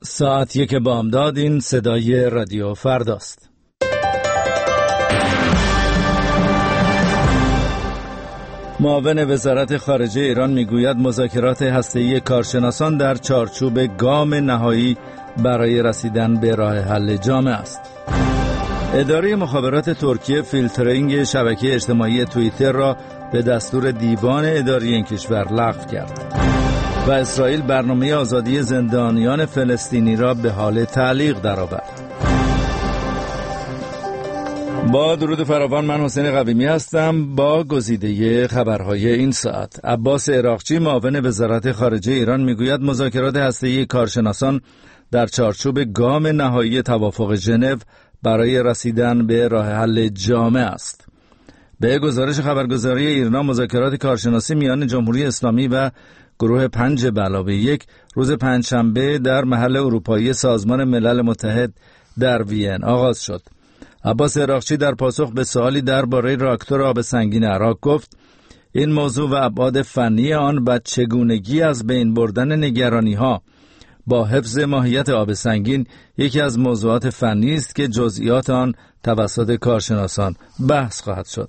ساعت 1 بامداد. این صدای رادیو فرداست. معاون وزارت خارجه ایران میگوید مذاکرات هسته‌ای کارشناسان در چارچوب گام نهایی برای رسیدن به راه حل جامع است. اداره مخابرات ترکیه فیلترینگ شبکه اجتماعی توییتر را به دستور دیوان اداری این کشور لغو کرد و اسرائیل برنامه آزادی زندانیان فلسطینی را به حال تعلیق درآورد. با درود فراوان، من حسین قویمی هستم با گزیده خبرهای این ساعت. عباس عراقچی معاون وزارت خارجه ایران میگوید مذاکرات هسته‌ای کارشناسان در چارچوب گام نهایی توافق ژنو برای رسیدن به راه حل جامع است. به گزارش خبرگزاری ایرنا، مذاکرات کارشناسی میان جمهوری اسلامی و گروه 5+1 روز پنجشنبه در محل اروپایی سازمان ملل متحد در وین آغاز شد. عباس عراقچی در پاسخ به سوالی درباره راکتور آب سنگین عراق گفت این موضوع و ابعاد فنی آن و چگونگی از بین بردن نگرانی‌ها با حفظ ماهیت آب سنگین یکی از موضوعات فنی است که جزئیات آن توسط کارشناسان بحث خواهد شد.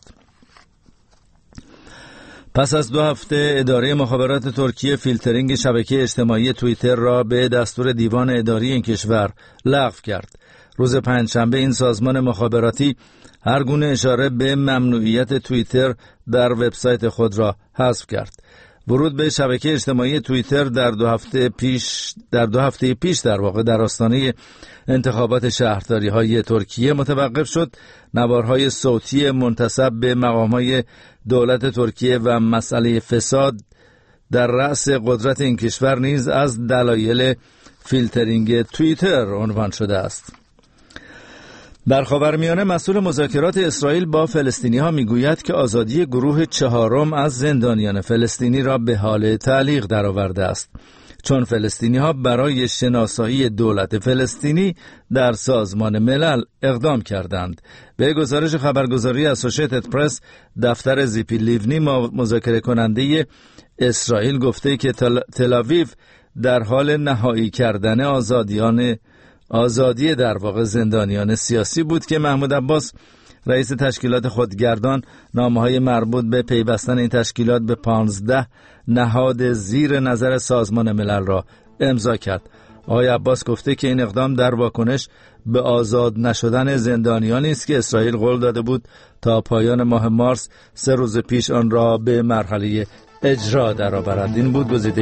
پس از 2 هفته اداره مخابرات ترکیه فیلترینگ شبکه اجتماعی توییتر را به دستور دیوان اداری این کشور لغو کرد. روز پنجشنبه این سازمان مخابراتی هر گونه اشاره به ممنوعیت توییتر در وبسایت خود را حذف کرد. ورود به شبکه اجتماعی توییتر در 2 هفته پیش در آستانه انتخابات شهرداری‌های ترکیه متوقف شد. نوارهای صوتی منتسب به مقام‌های دولت ترکیه و مسئله فساد در رأس قدرت این کشور نیز از دلایل فیلترینگ توییتر عنوان شده است. در خاورمیانه، مسئول مذاکرات اسرائیل با فلسطینی‌ها میگوید که آزادی گروه 4 از زندانیان فلسطینی را به حال تعلیق درآورده است، چون فلسطینی‌ها برای شناسایی دولت فلسطینی در سازمان ملل اقدام کردند. به گزارش خبرگزاری اسوشیتد پرس، دفتر زیپی لیونی مذاکره کننده اسرائیل گفته که تل‌آویو در حال نهایی کردن آزادی در واقع زندانیان سیاسی بود که محمود عباس رئیس تشکیلات خودگردان نامه‌های مربوط به پیوستن این تشکیلات به 15 نهاد زیر نظر سازمان ملل را امضا کرد. آقای عباس گفته که این اقدام در واکنش به آزاد نشدن زندانیانی است که اسرائیل قول داده بود تا پایان ماه مارس 3 روز پیش آن را به مرحله اجرا درآورد. این بود گزیده